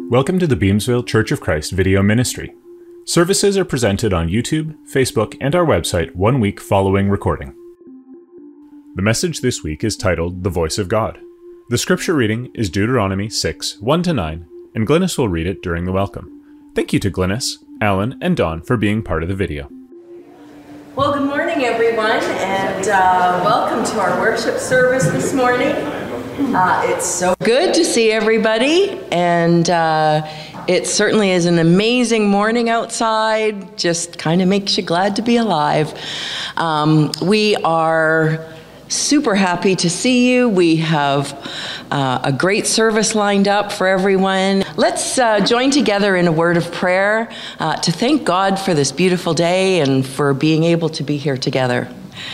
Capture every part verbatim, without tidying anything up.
Welcome to the Beamsville Church of Christ video ministry. Services are presented on YouTube, Facebook, and our website one week following recording. The message this week is titled The Voice of God. The scripture reading is Deuteronomy six, one to nine, and Glynis will read it during the welcome. Thank you to Glynis, Alan, and Dawn for being part of the video. Well, good morning, everyone, and uh, welcome to our worship service this morning. Uh, it's so good to see everybody, and uh, it certainly is an amazing morning outside. Just kind of makes you glad to be alive. Um, we are super happy to see you. We have uh, a great service lined up for everyone. Let's uh, join together in a word of prayer uh, to thank God for this beautiful day and for being able to be here together.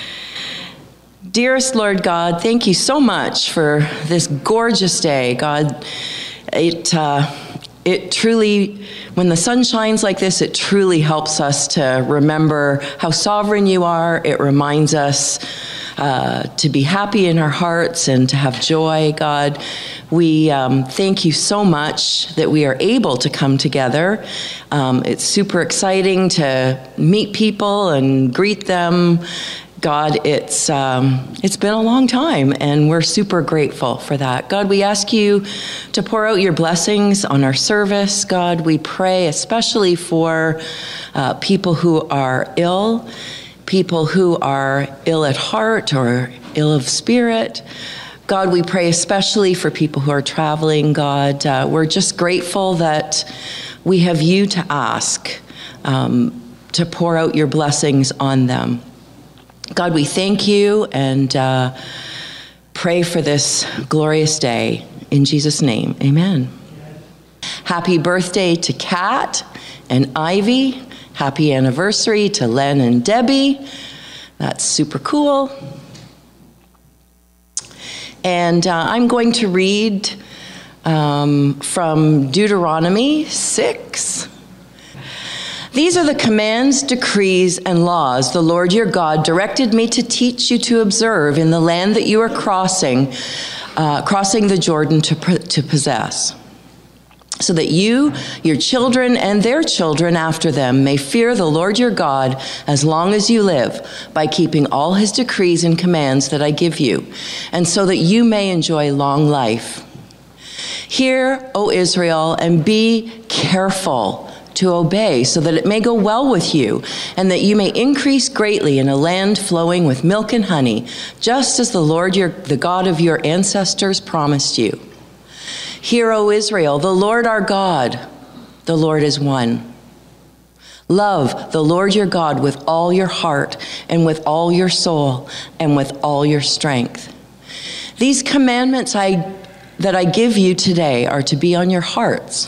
Dearest Lord God, thank you so much for this gorgeous day. God, it uh, it truly, when the sun shines like this, it truly helps us to remember how sovereign you are. It reminds us uh, to be happy in our hearts and to have joy, God. We um, thank you so much that we are able to come together. Um, it's super exciting to meet people and greet them. God, it's um, it's been a long time, and we're super grateful for that. God, we ask you to pour out your blessings on our service. God, we pray especially for uh, people who are ill, people who are ill at heart or ill of spirit. God, we pray especially for people who are traveling. God, uh, we're just grateful that we have you to ask um, to pour out your blessings on them. God, we thank you and uh, pray for this glorious day. In Jesus' name, amen. Happy birthday to Kat and Ivy. Happy anniversary to Len and Debbie. That's super cool. And uh, I'm going to read um, from Deuteronomy six. These are the commands, decrees, and laws the Lord your God directed me to teach you to observe in the land that you are crossing, uh, crossing the Jordan to, to possess, so that you, your children, and their children after them may fear the Lord your God as long as you live, by keeping all his decrees and commands that I give you, and so that you may enjoy long life. Hear, O Israel, and be careful to obey, so that it may go well with you, and that you may increase greatly in a land flowing with milk and honey, just as the Lord your, the God of your ancestors promised you. Hear, O Israel, the Lord our God, the Lord is one. Love the Lord your God with all your heart, and with all your soul, and with all your strength. These commandments I, that I give you today are to be on your hearts.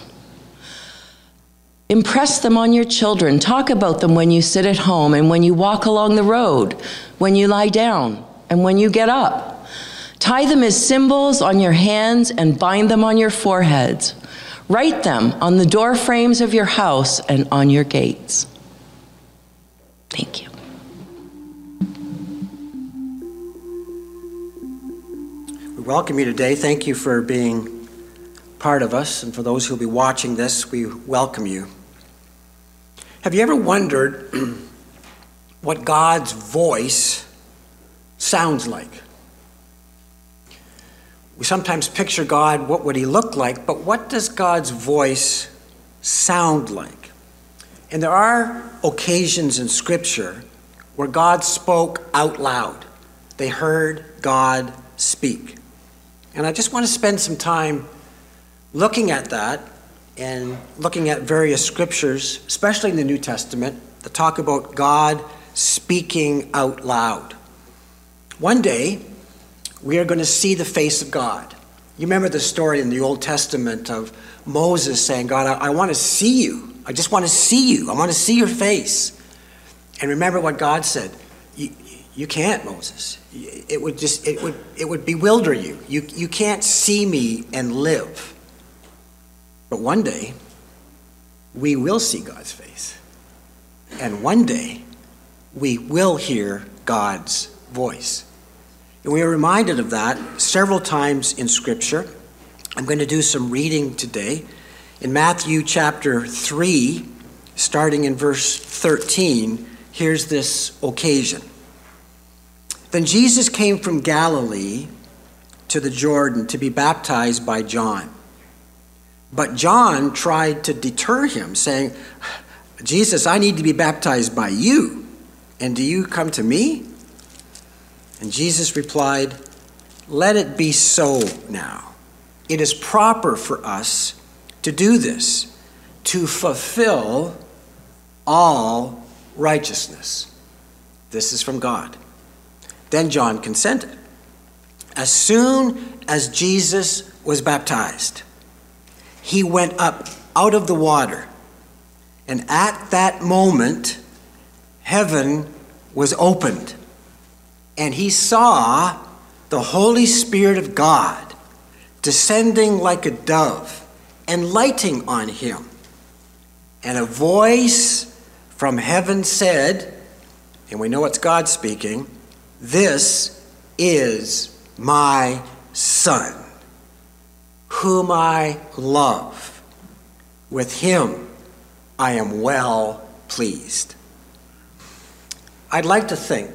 Impress them on your children. Talk about them when you sit at home and when you walk along the road, when you lie down and when you get up. Tie them as symbols on your hands and bind them on your foreheads. Write them on the door frames of your house and on your gates. Thank you. We welcome you today. Thank you for being part of us, and for those who will be watching this, we welcome you. Have you ever wondered what God's voice sounds like? We sometimes picture God, what would he look like, but what does God's voice sound like? And there are occasions in Scripture where God spoke out loud. They heard God speak. And I just want to spend some time looking at that and looking at various scriptures, especially in the New Testament, that talk about God speaking out loud. One day, we are going to see the face of God. You remember the story in the Old Testament of Moses saying, God, I, I want to see you. I just want to see you. I want to see your face. And remember what God said. You, you can't, Moses. It would just, it would, it would bewilder you. You, you can't see me and live. But one day, we will see God's face. And one day, we will hear God's voice. And we are reminded of that several times in Scripture. I'm going to do some reading today In Matthew chapter three, starting in verse thirteen, here's this occasion. Then Jesus came from Galilee to the Jordan to be baptized by John. But John tried to deter him, saying, Jesus, I need to be baptized by you, and do you come to me? And Jesus replied, let it be so now. It is proper for us to do this, to fulfill all righteousness. This is from God. Then John consented. As soon as Jesus was baptized, he went up out of the water. And at that moment, heaven was opened. And he saw the Holy Spirit of God descending like a dove and lighting on him. And a voice from heaven said, and we know it's God speaking, this is my Son, whom I love. With him I am well pleased. I'd like to think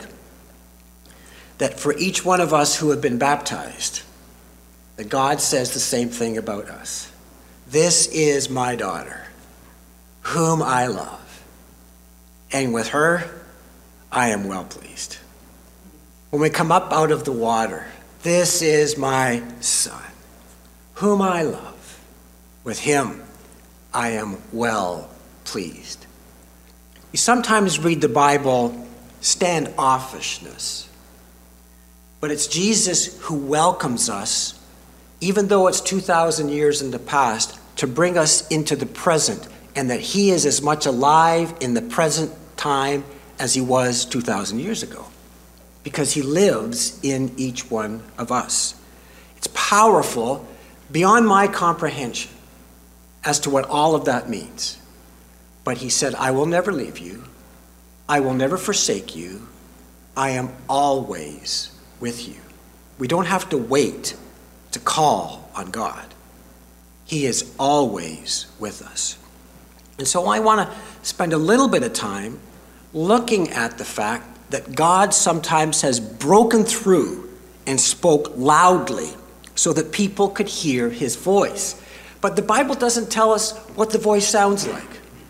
that for each one of us who have been baptized, that God says the same thing about us. This is my daughter, whom I love, and with her I am well pleased. When we come up out of the water, this is my Son, whom I love. With him I am well pleased. We sometimes read the Bible standoffishness, but it's Jesus who welcomes us, even though it's two thousand years in the past, to bring us into the present, and that he is as much alive in the present time as he was two thousand years ago, because he lives in each one of us. It's powerful beyond my comprehension as to what all of that means. But he said, I will never leave you. I will never forsake you. I am always with you. We don't have to wait to call on God. He is always with us. And so I want to spend a little bit of time looking at the fact that God sometimes has broken through and spoke loudly so that people could hear his voice. But the Bible doesn't tell us what the voice sounds like.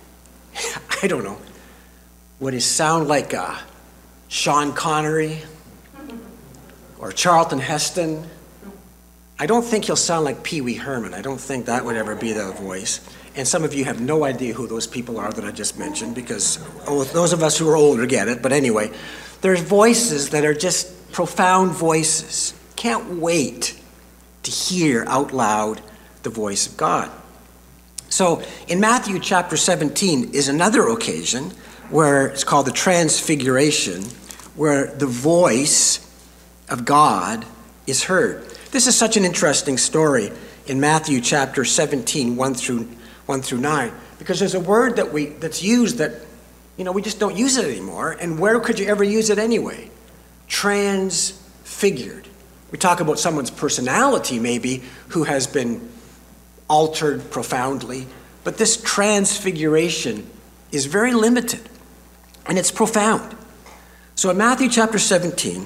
I don't know. Would it sound like uh, Sean Connery or Charlton Heston? I don't think he'll sound like Pee Wee Herman. I don't think that would ever be the voice. And some of you have no idea who those people are that I just mentioned, because oh, those of us who are older get it. But anyway, there's voices that are just profound voices. Can't wait to hear out loud the voice of God. So in Matthew chapter seventeen is another occasion where it's called the Transfiguration, where the voice of God is heard. This is such an interesting story in Matthew chapter seventeen, one through one through nine, because there's a word that we that's used that, you know, we just don't use it anymore. And where could you ever use it anyway? Transfigured. We talk about someone's personality maybe who has been altered profoundly, but this transfiguration is very limited, and it's profound. So in Matthew chapter seventeen,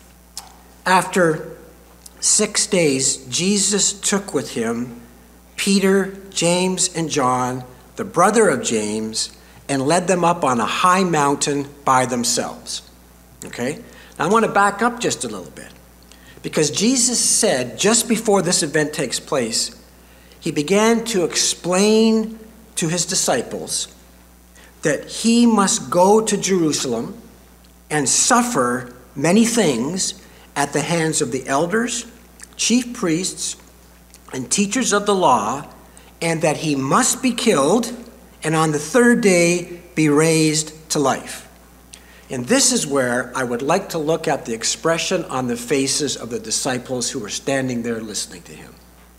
after six days, Jesus took with him Peter, James, and John, the brother of James, and led them up on a high mountain by themselves. Okay? Now I want to back up just a little bit, because Jesus said just before this event takes place, he began to explain to his disciples that he must go to Jerusalem and suffer many things at the hands of the elders, chief priests, and teachers of the law, and that he must be killed and on the third day be raised to life. And this is where I would like to look at the expression on the faces of the disciples who were standing there listening to him.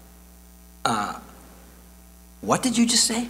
Uh, what did you just say?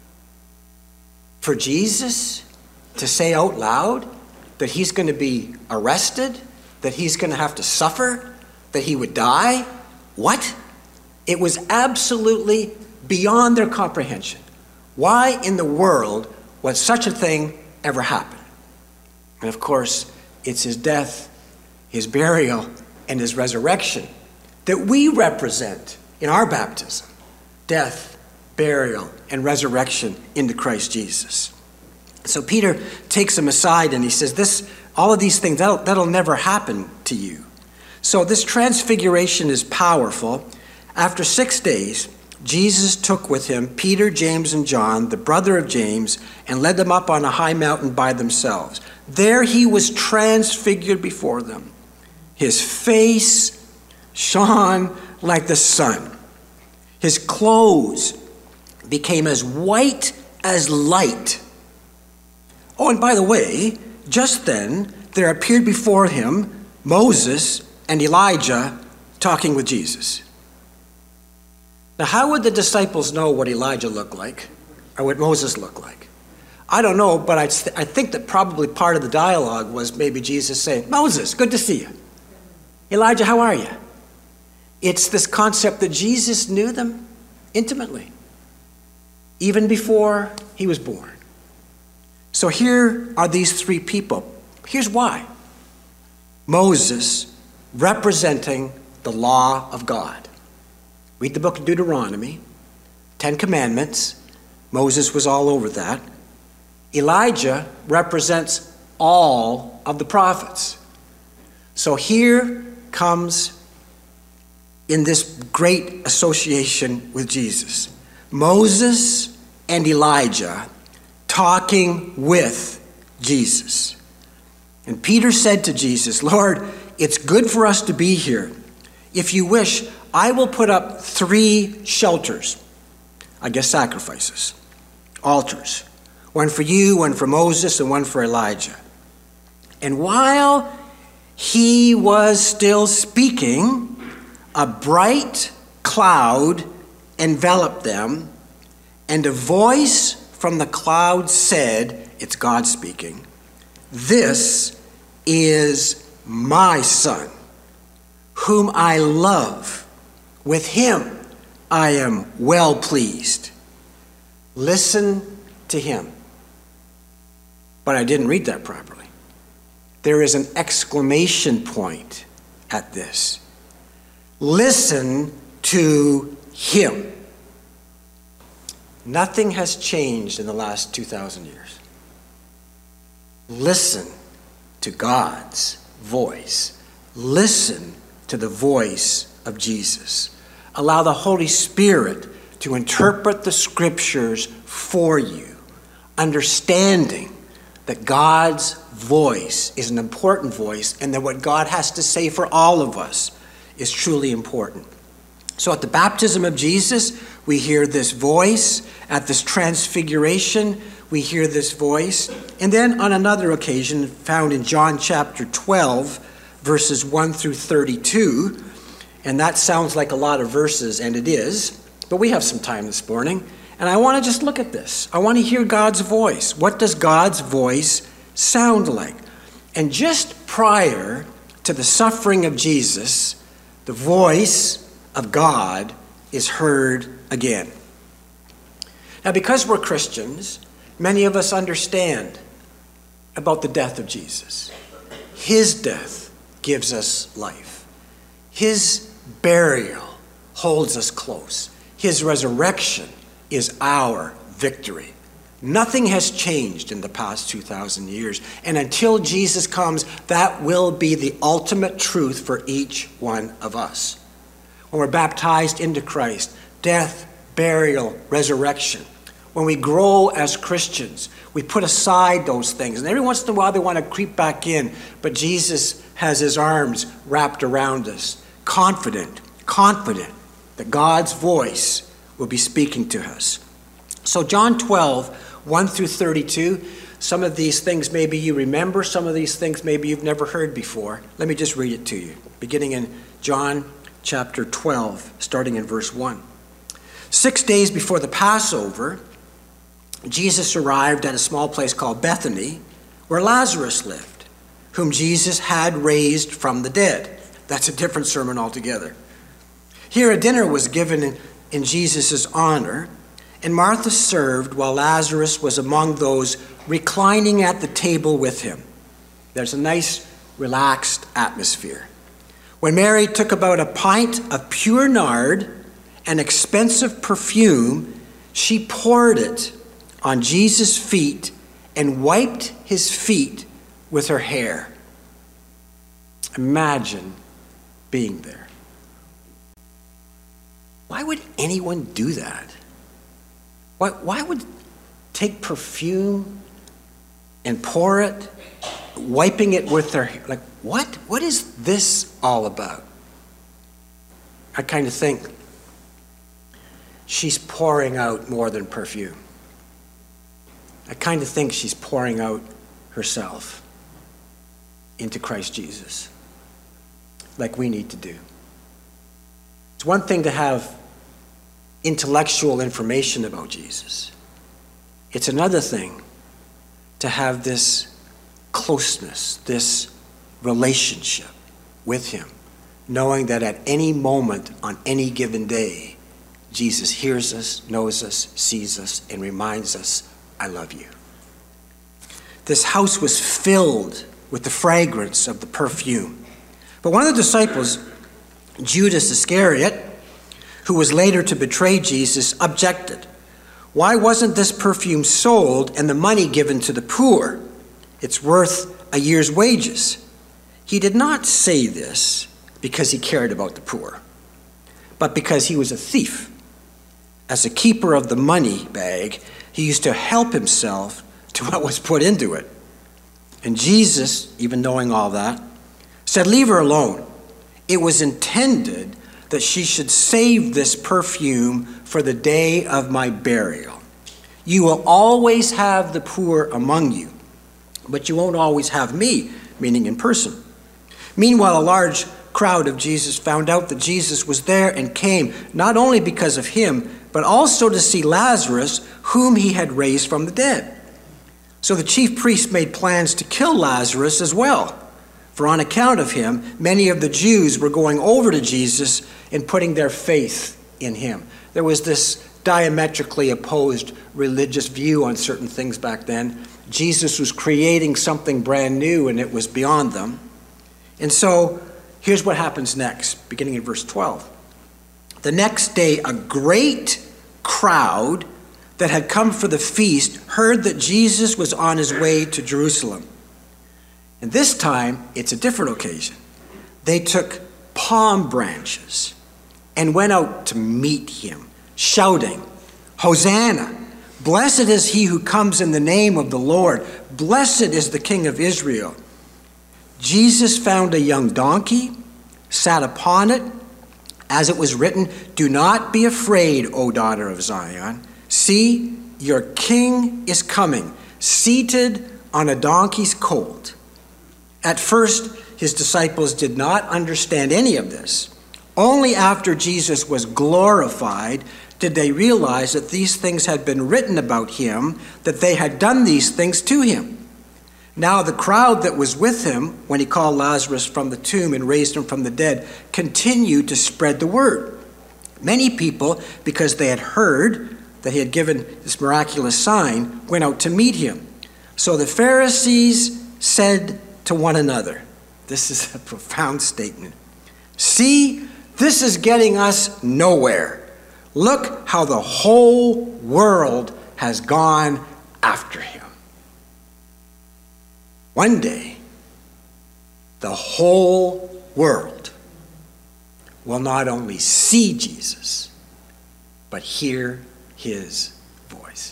For Jesus to say out loud that he's going to be arrested, that he's going to have to suffer, that he would die? What? It was absolutely beyond their comprehension. Why in the world would such a thing ever happen? And of course, it's his death, his burial, and his resurrection that we represent in our baptism. Death, burial, and resurrection into Christ Jesus. So Peter takes him aside and he says, "This, all of these things, that'll, that'll never happen to you." So this transfiguration is powerful. After six days, Jesus took with him Peter, James, and John, the brother of James, and led them up on a high mountain by themselves. There he was transfigured before them. His face shone like the sun. His clothes became as white as light. Oh, and by the way, just then there appeared before him Moses and Elijah talking with Jesus. Now, how would the disciples know what Elijah looked like or what Moses looked like? I don't know, but I, th- I think that probably part of the dialogue was maybe Jesus saying, "Moses, good to see you. Elijah, how are you?" It's this concept that Jesus knew them intimately, even before he was born. So here are these three people. Here's why. Moses, representing the law of God. Read the book of Deuteronomy, Ten Commandments. Moses was all over that. Elijah represents all of the prophets. So here comes in this great association with Jesus, Moses and Elijah talking with Jesus. And Peter said to Jesus, "Lord, it's good for us to be here. If you wish, I will put up three shelters," I guess sacrifices, altars. One for you, one for Moses, and one for Elijah. And while he was still speaking, a bright cloud enveloped them, and a voice from the cloud said, it's God speaking, "This is my son, whom I love. With him I am well pleased. Listen to him." But I didn't read that properly. There is an exclamation point at this. Listen to him. Nothing has changed in the last two thousand years. Listen to God's voice. Listen to the voice of Jesus. Allow the Holy Spirit to interpret the scriptures for you, understanding that God's voice is an important voice and that what God has to say for all of us is truly important. So at the baptism of Jesus, we hear this voice. At this transfiguration, we hear this voice. And then on another occasion, found in John chapter twelve, verses one through thirty-two, and that sounds like a lot of verses, and it is, but we have some time this morning, and I want to just look at this. I want to hear God's voice. What does God's voice sound like? And just prior to the suffering of Jesus, the voice of God is heard again. Now, because we're Christians, many of us understand about the death of Jesus. His death gives us life. His burial holds us close. His resurrection is our victory. Nothing has changed in the past two thousand years. And until Jesus comes, that will be the ultimate truth for each one of us. When we're baptized into Christ, death, burial, resurrection. When we grow as Christians, we put aside those things. And every once in a while they want to creep back in. But Jesus has his arms wrapped around us. Confident, confident that God's voice will be speaking to us. So John twelve, one through thirty-two, some of these things maybe you remember, some of these things maybe you've never heard before. Let me just read it to you, beginning in John chapter twelve, starting in verse one. Six days before the Passover, Jesus arrived at a small place called Bethany, where Lazarus lived, whom Jesus had raised from the dead. That's a different sermon altogether. Here a dinner was given in Jesus' honor, and Martha served while Lazarus was among those reclining at the table with him. There's a nice, relaxed atmosphere. When Mary took about a pint of pure nard, an expensive perfume, she poured it on Jesus' feet and wiped his feet with her hair. Imagine being there. Why would anyone do that? Why, why would take perfume and pour it, wiping it with their hair? Like, what? What is this all about? I kind of think she's pouring out more than perfume. I kind of think she's pouring out herself into Christ Jesus, like we need to do. It's one thing to have intellectual information about Jesus. It's another thing to have this closeness, this relationship with him, knowing that at any moment on any given day, Jesus hears us, knows us, sees us, and reminds us, I love you. This house was filled with the fragrance of the perfume. But one of the disciples, Judas Iscariot, who was later to betray Jesus, objected. Why wasn't this perfume sold and the money given to the poor? It's worth a year's wages. He did not say this because he cared about the poor, but because he was a thief. As a keeper of the money bag, he used to help himself to what was put into it. And Jesus, even knowing all that, said, leave her alone. It was intended that she should save this perfume for the day of my burial. You will always have the poor among you, but you won't always have me, meaning in person. Meanwhile, a large crowd of Jesus found out that Jesus was there and came, not only because of him, but also to see Lazarus, whom he had raised from the dead. So the chief priests made plans to kill Lazarus as well. For on account of him, many of the Jews were going over to Jesus and putting their faith in him. There was this diametrically opposed religious view on certain things back then. Jesus was creating something brand new, and it was beyond them. And so here's what happens next, beginning in verse twelve. The next day, a great crowd that had come for the feast heard that Jesus was on his way to Jerusalem. And this time, it's a different occasion. They took palm branches and went out to meet him, shouting, Hosanna! Blessed is he who comes in the name of the Lord. Blessed is the King of Israel. Jesus found a young donkey, sat upon it, as it was written, do not be afraid, O daughter of Zion. See, your king is coming, seated on a donkey's colt. At first, his disciples did not understand any of this. Only after Jesus was glorified did they realize that these things had been written about him, that they had done these things to him. Now the crowd that was with him when he called Lazarus from the tomb and raised him from the dead continued to spread the word. Many people, because they had heard that he had given this miraculous sign, went out to meet him. So the Pharisees said to one another, this is a profound statement, see, this is getting us nowhere. Look how the whole world has gone after him. One day, the whole world will not only see Jesus, but hear his voice.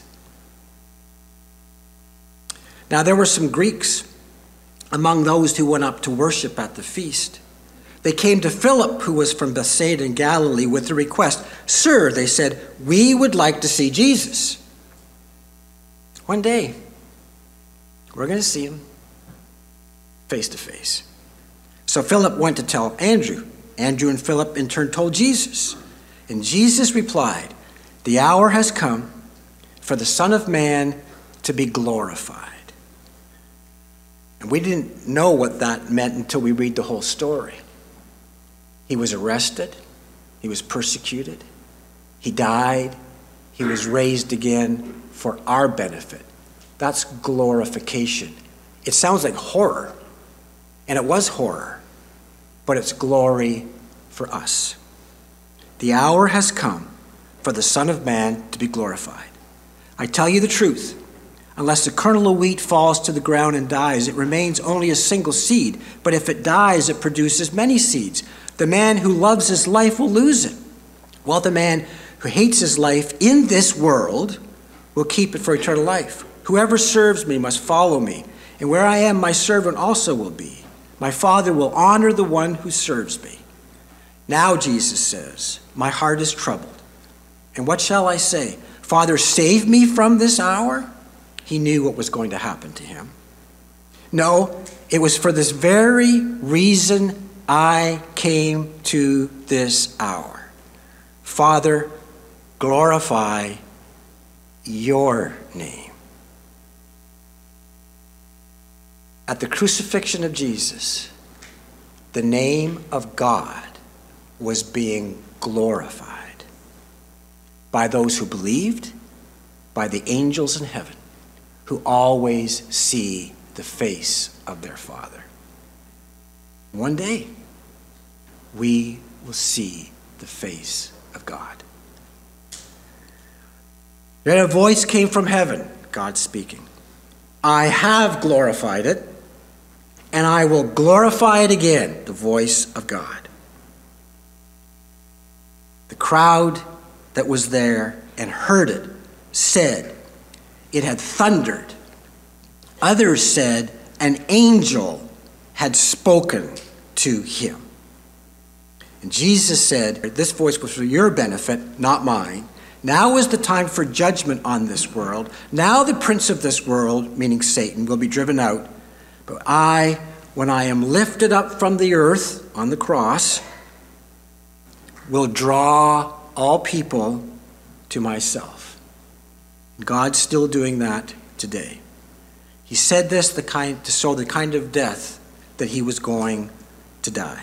Now, there were some Greeks among those who went up to worship at the feast. They came to Philip, who was from Bethsaida in Galilee, with a request. Sir, they said, we would like to see Jesus. One day, we're going to see him face to face. So Philip went to tell Andrew. Andrew and Philip in turn told Jesus. And Jesus replied, the hour has come for the Son of Man to be glorified. And we didn't know what that meant until we read the whole story. He was arrested. He was persecuted. He He died. He was raised again for our benefit. That's glorification. It sounds like horror, and it was horror, but it's glory for us. The hour has come for the Son of Man to be glorified. I tell you the truth. Unless the kernel of wheat falls to the ground and dies, it remains only a single seed. But if it dies, it produces many seeds. The man who loves his life will lose it, while the man who hates his life in this world will keep it for eternal life. Whoever serves me must follow me, and where I am, my servant also will be. My Father will honor the one who serves me. Now, Jesus says, my heart is troubled. And what shall I say? Father, save me from this hour? He knew what was going to happen to him. No, it was for this very reason I came to this hour. Father, glorify your name. At the crucifixion of Jesus, the name of God was being glorified by those who believed, by the angels in heaven, who always see the face of their Father. One day, we will see the face of God. Then a voice came from heaven, God speaking. I have glorified it, and I will glorify it again, the voice of God. The crowd that was there and heard it said, it had thundered. Others said, an angel had spoken to him. And Jesus said, this voice was for your benefit, not mine. Now is the time for judgment on this world. Now the prince of this world, meaning Satan, will be driven out. But I, when I am lifted up from the earth on the cross, will draw all people to myself. God's still doing that today. He said this the kind, to show the kind of death that he was going to die.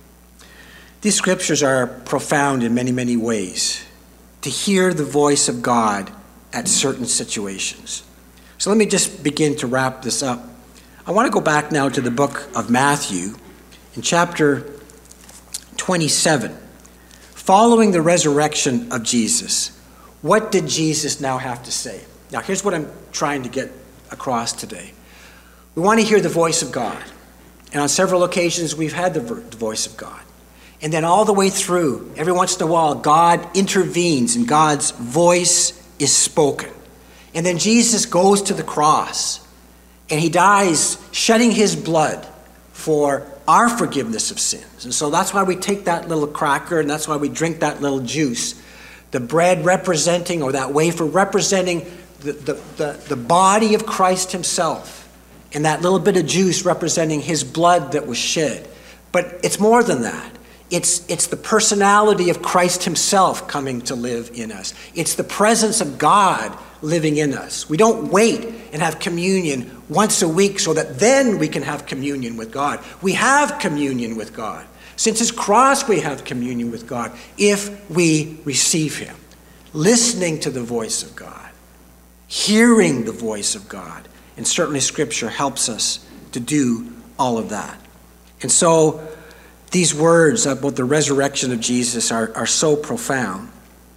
These scriptures are profound in many, many ways. To hear the voice of God at certain situations. So let me just begin to wrap this up. I want to go back now to the book of Matthew in chapter twenty-seven. Following the resurrection of Jesus, what did Jesus now have to say? Now, here's what I'm trying to get across today. We want to hear the voice of God. And on several occasions, we've had the voice of God. And then all the way through, every once in a while, God intervenes and God's voice is spoken. And then Jesus goes to the cross and he dies shedding his blood for our forgiveness of sins. And so that's why we take that little cracker and that's why we drink that little juice. The bread representing, or that wafer representing the, the, the, the body of Christ himself. And that little bit of juice representing his blood that was shed. But it's more than that. It's, it's the personality of Christ himself coming to live in us. It's the presence of God living in us. We don't wait and have communion once a week so that then we can have communion with God. We have communion with God. Since his cross, we have communion with God if we receive him. Listening to the voice of God. Hearing the voice of God. And certainly Scripture helps us to do all of that. And so these words about the resurrection of Jesus are, are so profound.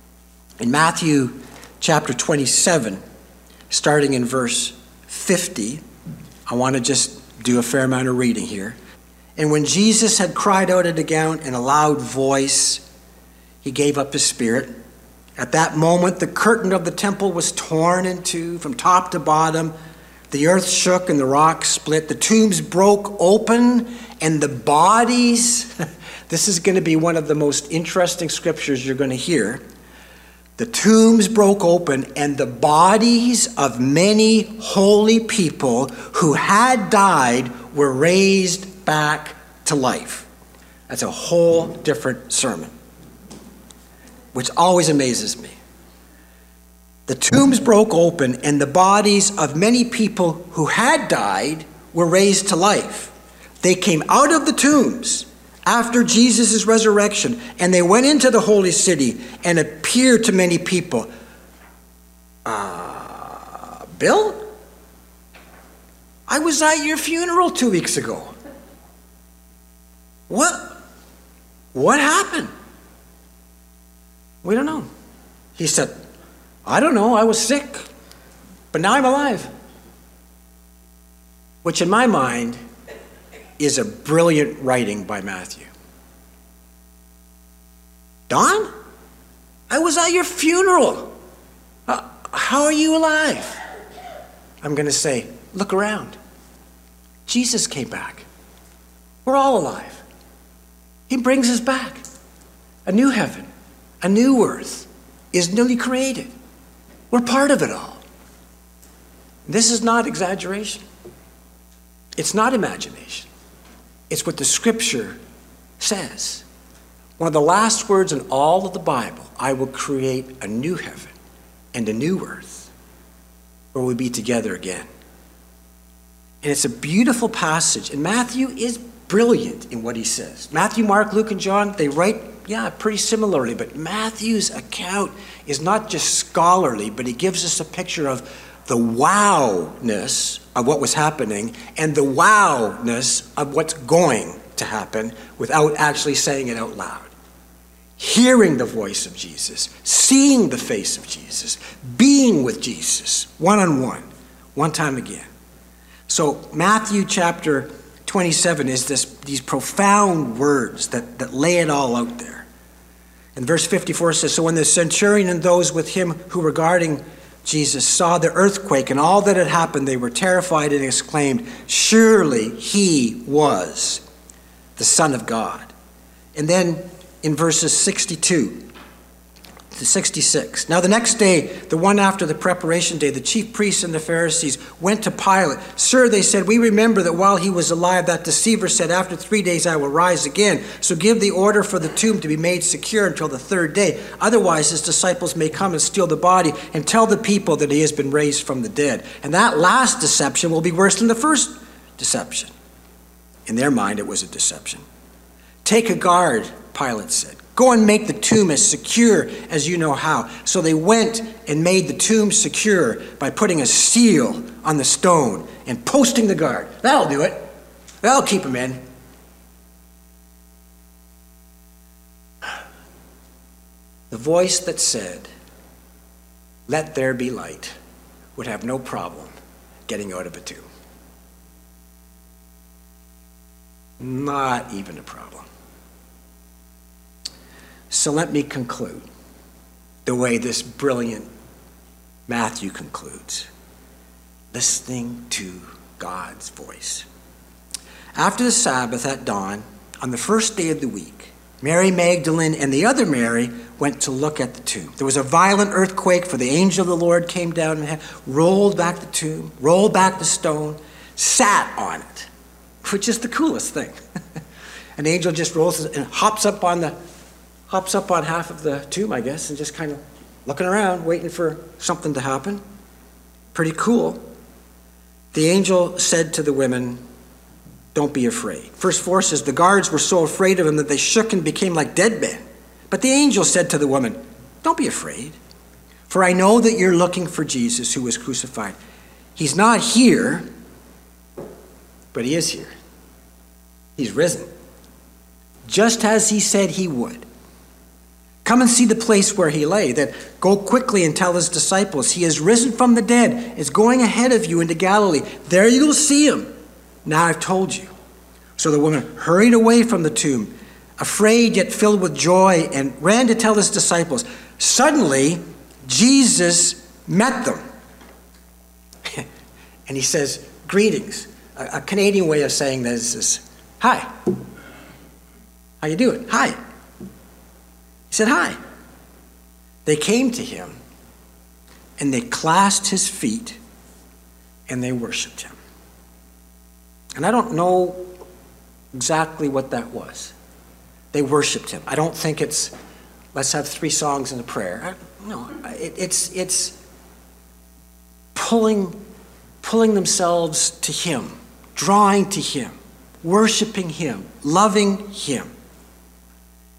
In Matthew chapter twenty-seven, starting in verse fifty, I want to just do a fair amount of reading here. And when Jesus had cried out again in a loud voice, he gave up his spirit. At that moment, the curtain of the temple was torn in two from top to bottom. The earth shook and the rocks split. The tombs broke open and the bodies, this is going to be one of the most interesting scriptures you're going to hear. The tombs broke open and the bodies of many holy people who had died were raised back to life. That's a whole different sermon, which always amazes me. The tombs broke open and the bodies of many people who had died were raised to life. They came out of the tombs after Jesus' resurrection, and they went into the holy city and appeared to many people. Uh, Bill? I was at your funeral two weeks ago. What? What happened? We don't know. He said, I don't know, I was sick, but now I'm alive. Which in my mind is a brilliant writing by Matthew. Don? I was at your funeral. Uh, how are you alive? I'm going to say, look around. Jesus came back. We're all alive. He brings us back. A new heaven, a new earth is newly created. We're part of it all. This is not exaggeration. It's not imagination. It's what the scripture says. One of the last words in all of the Bible, I will create a new heaven and a new earth where we'll be together again. And it's a beautiful passage. And Matthew is brilliant in what he says. Matthew, Mark, Luke, and John, they write, yeah, pretty similarly. But Matthew's account is not just scholarly, but he gives us a picture of the wow-ness of what was happening and the wow-ness of what's going to happen without actually saying it out loud. Hearing the voice of Jesus, seeing the face of Jesus, being with Jesus, one-on-one, one time again. So Matthew chapter twenty-seven is this, these profound words that, that lay it all out there. And verse fifty-four says, so when the centurion and those with him who were guarding Jesus saw the earthquake and all that had happened, they were terrified and exclaimed, surely he was the Son of God. And then in verses sixty-two to sixty-six, now the next day, the one after the preparation day, the chief priests and the Pharisees went to Pilate. Sir, they said, we remember that while he was alive, that deceiver said, after three days I will rise again. So give the order for the tomb to be made secure until the third day. Otherwise, his disciples may come and steal the body and tell the people that he has been raised from the dead. And that last deception will be worse than the first deception. In their mind, it was a deception. Take a guard, Pilate said. Go and make the tomb as secure as you know how. So they went and made the tomb secure by putting a seal on the stone and posting the guard. That'll do it. That'll keep him in. The voice that said, let there be light, would have no problem getting out of a tomb. Not even a problem. So let me conclude the way this brilliant Matthew concludes. Listening to God's voice. After the Sabbath at dawn, on the first day of the week, Mary Magdalene and the other Mary went to look at the tomb. There was a violent earthquake, for the angel of the Lord came down and rolled back the tomb, rolled back the stone, sat on it, which is the coolest thing. An angel just rolls and hops up on the hops up on half of the tomb, I guess, and just kind of looking around, waiting for something to happen. Pretty cool. The angel said to the women, don't be afraid. Verse four says, the guards were so afraid of him that they shook and became like dead men. But the angel said to the woman, don't be afraid, for I know that you're looking for Jesus who was crucified. He's not here, but he is here. He's risen, just as he said he would. Come and see the place where he lay. Then go quickly and tell his disciples, he is risen from the dead, is going ahead of you into Galilee. There you'll see him. Now I've told you. So the woman hurried away from the tomb, afraid yet filled with joy, and ran to tell his disciples. Suddenly, Jesus met them. And he says, greetings. A, a Canadian way of saying this is, hi. How you doing? Hi. He said, hi. They came to him, and they clasped his feet, and they worshiped him. And I don't know exactly what that was. They worshiped him. I don't think it's, let's have three songs and a prayer. I, no, it, it's it's pulling, pulling themselves to him, drawing to him, worshiping him, loving him.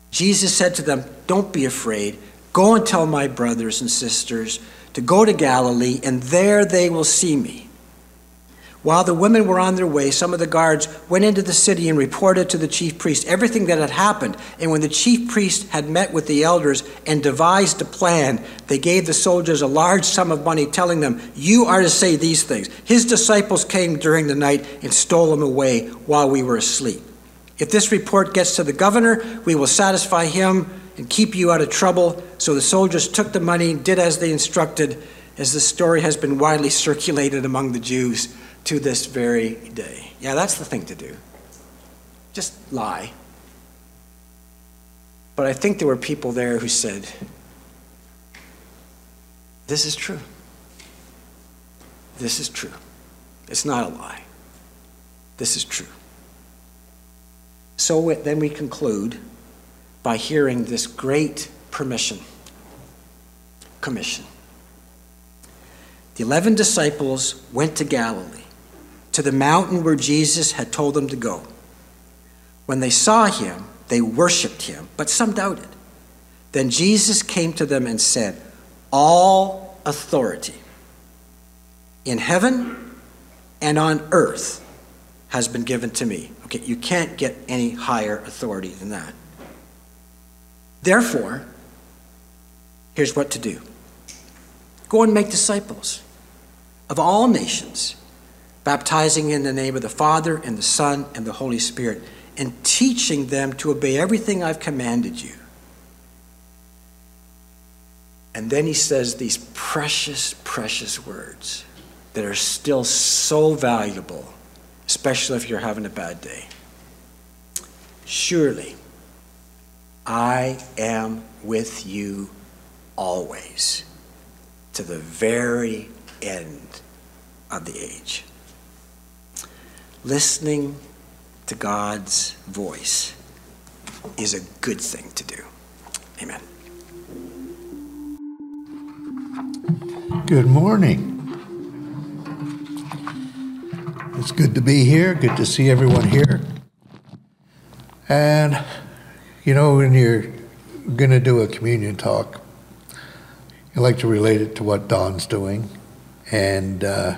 Jesus said to them, "Don't be afraid. Go and tell my brothers and sisters to go to Galilee, and there they will see me." While the women were on their way, some of the guards went into the city and reported to the chief priest everything that had happened. And when the chief priest had met with the elders and devised a plan, they gave the soldiers a large sum of money, telling them, "You are to say these things. His disciples came during the night and stole him away while we were asleep. If this report gets to the governor, we will satisfy him and keep you out of trouble." So the soldiers took the money and did as they instructed, as the story has been widely circulated among the Jews to this very day. Yeah, that's the thing to do. Just lie. But I think there were people there who said, "This is true. This is true. It's not a lie. This is true." So then we conclude by hearing this great permission, commission. The eleven disciples went to Galilee, to the mountain where Jesus had told them to go. When they saw him, they worshiped him, but some doubted. Then Jesus came to them and said, "All authority in heaven and on earth has been given to me." Okay, you can't get any higher authority than that. Therefore, here's what to do. Go and make disciples of all nations, baptizing in the name of the Father and the Son and the Holy Spirit, and teaching them to obey everything I've commanded you. And then he says these precious, precious words that are still so valuable, especially if you're having a bad day. "Surely I am with you always, to the very end of the age." Listening to God's voice is a good thing to do. Amen. Good morning. It's good to be here. Good to see everyone here. And, you know, when you're going to do a communion talk, I like to relate it to what Don's doing. And uh,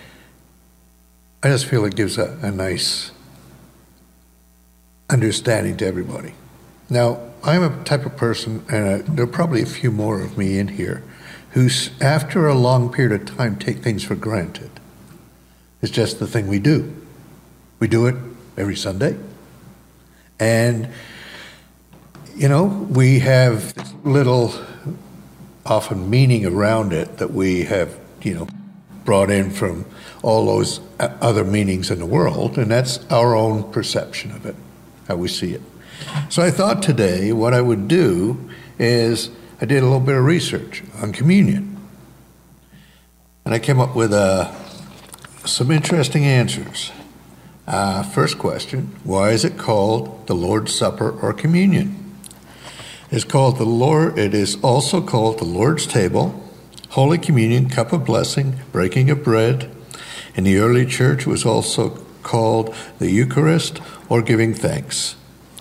I just feel it gives a, a nice understanding to everybody. Now, I'm a type of person, and uh, there are probably a few more of me in here, who, after a long period of time, take things for granted. It's just the thing we do. We do it every Sunday. And, you know, we have this little, often meaning around it that we have, you know, brought in from all those other meanings in the world, and that's our own perception of it, how we see it. So I thought today what I would do is I did a little bit of research on communion. And I came up with uh, some interesting answers. Uh, first question, why is it called the Lord's Supper or communion? It's called the Lord, it is also called the Lord's table, Holy Communion, cup of blessing, breaking of bread. In the early church, it was also called the Eucharist or giving thanks.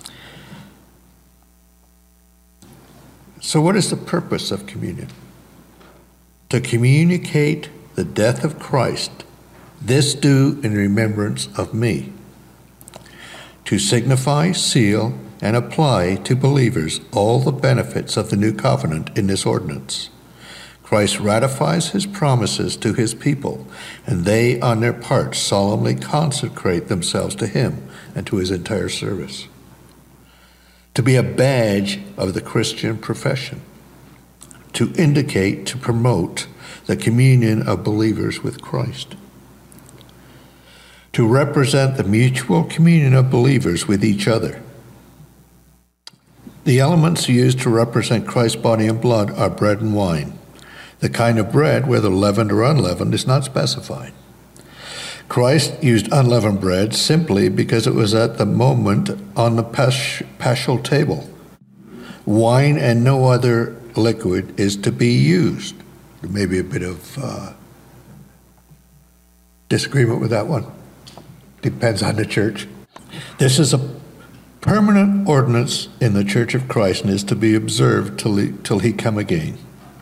So what is the purpose of communion? To communicate the death of Christ, this do in remembrance of me. To signify, seal, and apply to believers all the benefits of the new covenant in this ordinance. Christ ratifies his promises to his people, and they on their part solemnly consecrate themselves to him and to his entire service. To be a badge of the Christian profession. To indicate, to promote the communion of believers with Christ. To represent the mutual communion of believers with each other. The elements used to represent Christ's body and blood are bread and wine. The kind of bread, whether leavened or unleavened, is not specified. Christ used unleavened bread simply because it was at the moment on the pas- paschal table. Wine and no other liquid is to be used. There may be a bit of uh, disagreement with that one. Depends on the church. This is a permanent ordinance in the Church of Christ and is to be observed till he, till he come again.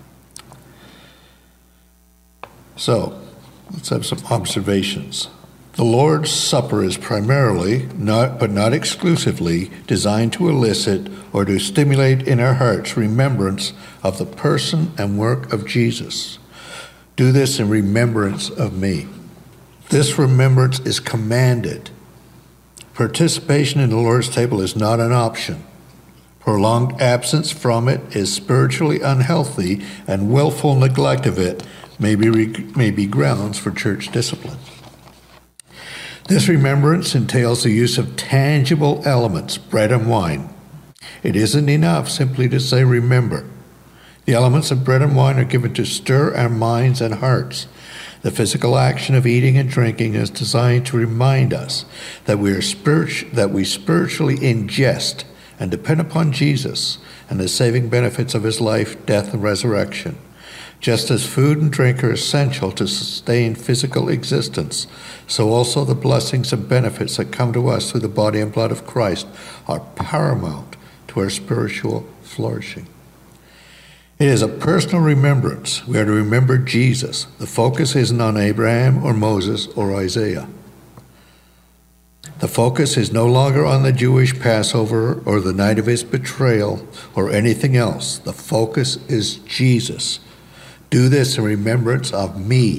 So, let's have some observations. The Lord's Supper is primarily, not, but not exclusively, designed to elicit or to stimulate in our hearts remembrance of the person and work of Jesus. Do this in remembrance of me. This remembrance is commanded. Participation in the Lord's table is not an option. Prolonged absence from it is spiritually unhealthy, and willful neglect of it may be, may be grounds for church discipline. This remembrance entails the use of tangible elements, bread and wine. It isn't enough simply to say remember. The elements of bread and wine are given to stir our minds and hearts. The physical action of eating and drinking is designed to remind us that we are spirit- that we spiritually ingest and depend upon Jesus and the saving benefits of his life, death, and resurrection. Just as food and drink are essential to sustain physical existence, so also the blessings and benefits that come to us through the body and blood of Christ are paramount to our spiritual flourishing. It is a personal remembrance. We are to remember Jesus. The focus isn't on Abraham or Moses or Isaiah. The focus is no longer on the Jewish Passover or the night of his betrayal or anything else. The focus is Jesus. Do this in remembrance of me.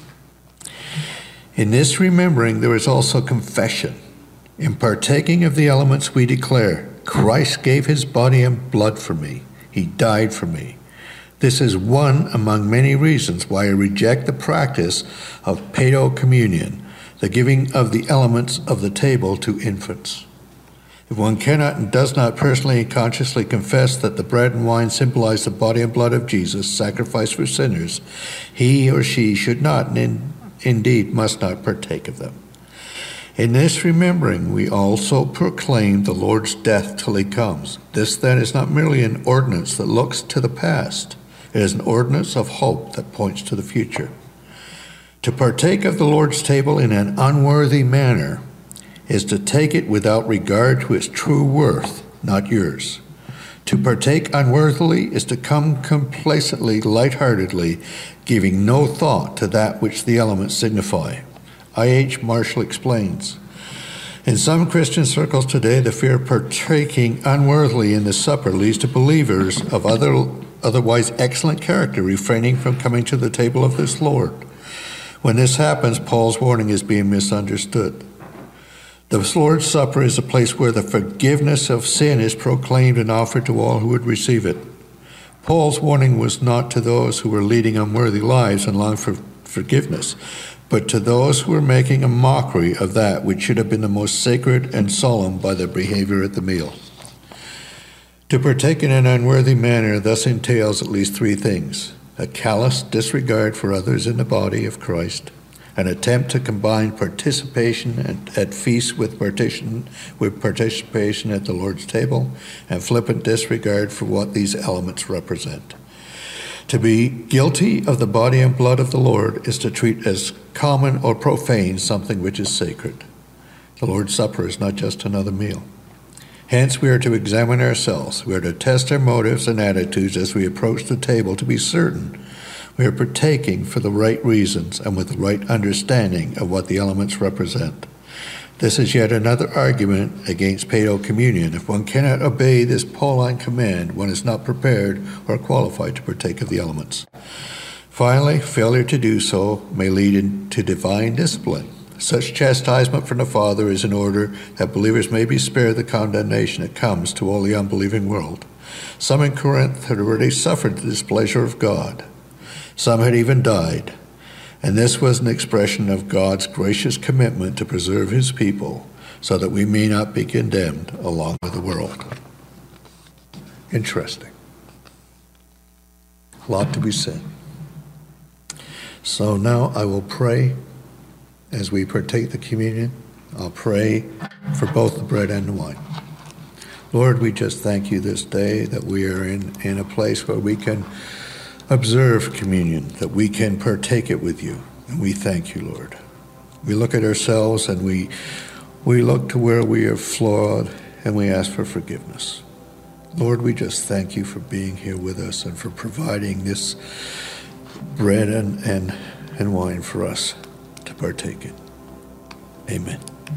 In this remembering, there is also confession. In partaking of the elements, we declare, Christ gave his body and blood for me. He died for me. This is one among many reasons why I reject the practice of pedo communion, the giving of the elements of the table to infants. If one cannot and does not personally and consciously confess that the bread and wine symbolize the body and blood of Jesus, sacrificed for sinners, he or she should not and in, indeed must not partake of them. In this remembering, we also proclaim the Lord's death till he comes. This then is not merely an ordinance that looks to the past. It is an ordinance of hope that points to the future. To partake of the Lord's table in an unworthy manner is to take it without regard to its true worth, not yours. To partake unworthily is to come complacently, lightheartedly, giving no thought to that which the elements signify. I H Marshall explains, in some Christian circles today, the fear of partaking unworthily in the supper leads to believers of other, otherwise excellent character refraining from coming to the table of this Lord. When this happens, Paul's warning is being misunderstood. The Lord's Supper is a place where the forgiveness of sin is proclaimed and offered to all who would receive it. Paul's warning was not to those who were leading unworthy lives and longed for forgiveness, but to those who were making a mockery of that which should have been the most sacred and solemn by their behavior at the meal. To partake in an unworthy manner thus entails at least three things: a callous disregard for others in the body of Christ, an attempt to combine participation at, at feasts with, partition, with participation at the Lord's table, and flippant disregard for what these elements represent. To be guilty of the body and blood of the Lord is to treat as common or profane something which is sacred. The Lord's Supper is not just another meal. Hence, we are to examine ourselves. We are to test our motives and attitudes as we approach the table to be certain we are partaking for the right reasons and with the right understanding of what the elements represent. This is yet another argument against pedo communion. If one cannot obey this Pauline command, one is not prepared or qualified to partake of the elements. Finally, failure to do so may lead into divine discipline. Such chastisement from the Father is in order that believers may be spared the condemnation that comes to all the unbelieving world. Some in Corinth had already suffered the displeasure of God. Some had even died. And this was an expression of God's gracious commitment to preserve his people so that we may not be condemned along with the world. Interesting. A lot to be said. So now I will pray as we partake the communion. I'll pray for both the bread and the wine. Lord, we just thank you this day that we are in, in a place where we can observe communion, that we can partake it with you. And we thank you, Lord. We look at ourselves and we we look to where we are flawed and we ask for forgiveness. Lord, we just thank you for being here with us and for providing this bread and, and, and wine for us to partake in. Amen.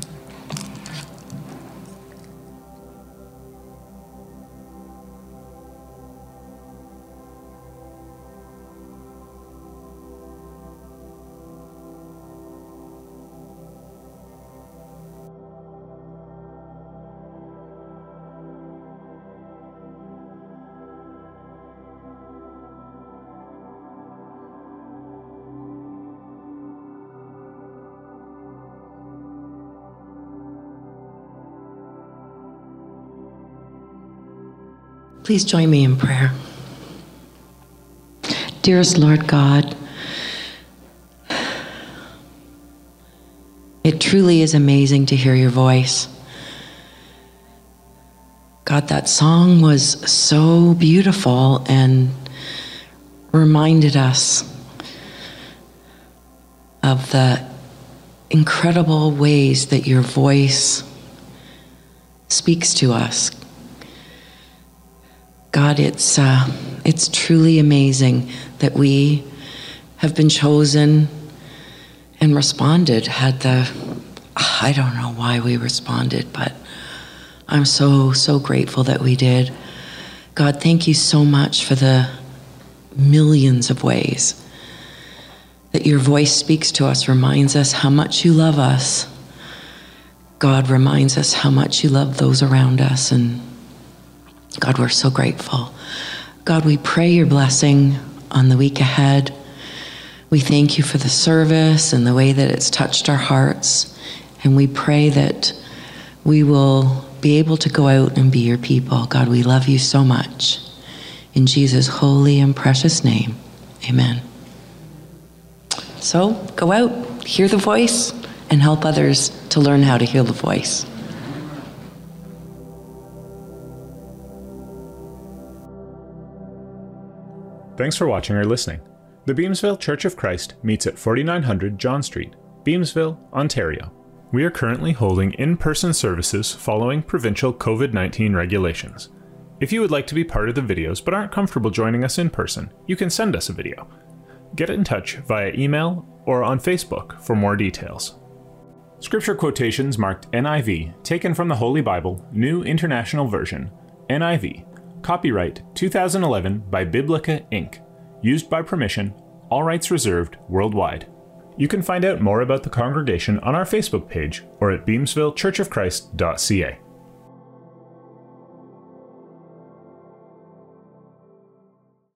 Please join me in prayer. Dearest Lord God, it truly is amazing to hear your voice. God, that song was so beautiful and reminded us of the incredible ways that your voice speaks to us. God, it's uh, it's truly amazing that we have been chosen and responded, had the, I don't know why we responded, but I'm so, so grateful that we did. God, thank you so much for the millions of ways that your voice speaks to us, reminds us how much you love us. God reminds us how much you love those around us, and God, we're so grateful. God, we pray your blessing on the week ahead. We thank you for the service and the way that it's touched our hearts. And we pray that we will be able to go out and be your people. God, we love you so much. In Jesus' holy and precious name, amen. So go out, hear the voice, and help others to learn how to hear the voice. Thanks for watching or listening. The Beamsville Church of Christ meets at forty-nine hundred John Street, Beamsville, Ontario. We are currently holding in-person services following provincial COVID nineteen regulations. If you would like to be part of the videos but aren't comfortable joining us in person, you can send us a video. Get in touch via email or on Facebook for more details. Scripture quotations marked N I V, taken from the Holy Bible, New International Version, N I V. Copyright two thousand eleven by Biblica, Incorporated. Used by permission, all rights reserved worldwide. You can find out more about the congregation on our Facebook page or at beamsville church of christ dot c a.